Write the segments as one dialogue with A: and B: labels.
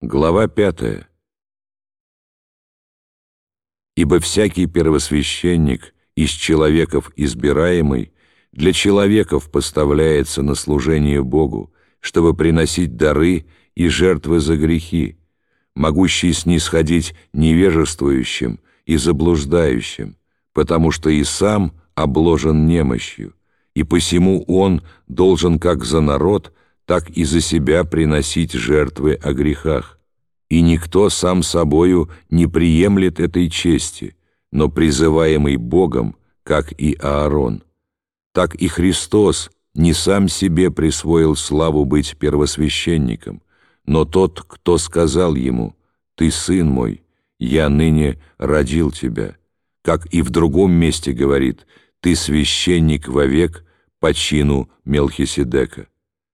A: Глава 5. Ибо всякий первосвященник из человеков избираемый для человеков поставляется на служение Богу, чтобы приносить дары и жертвы за грехи, могущий снисходить невежествующим и заблуждающим, потому что и сам обложен немощью, и посему он должен как за народ, так и за себя приносить жертвы о грехах. И никто сам собою не приемлет этой чести, но призываемый Богом, как и Аарон. Так и Христос не сам себе присвоил славу быть первосвященником, но тот, кто сказал ему: «Ты сын мой, я ныне родил тебя», как и в другом месте говорит: «Ты священник вовек по чину Мелхиседека».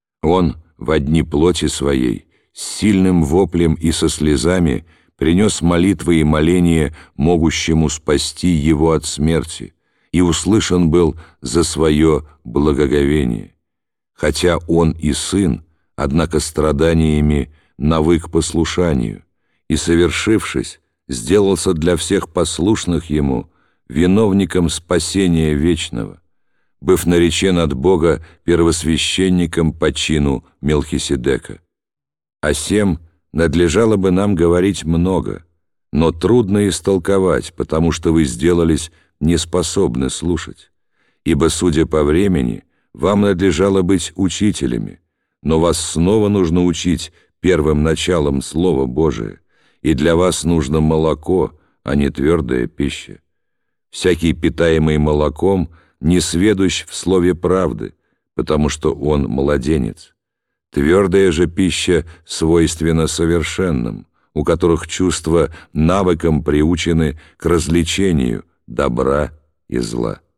A: Он во дни плоти своей с сильным воплем и со слезами принес молитвы и моления могущему спасти его от смерти, и услышан был за свое благоговение. Хотя он и сын, однако страданиями навык послушанию, и, совершившись, сделался для всех послушных ему виновником спасения вечного, быв наречен от Бога первосвященником по чину Мелхиседека. О сем надлежало бы нам говорить много, но трудно истолковать, потому что вы сделались неспособны слушать. Ибо, судя по времени, вам надлежало быть учителями, но вас снова нужно учить первым началом Слова Божия, и для вас нужно молоко, а не твердая пища. Всякий, питаемый молоком, не сведущ в слове правды, потому что он младенец. Твердая же пища свойственна совершенным, у которых чувства навыком приучены к развлечению добра и зла.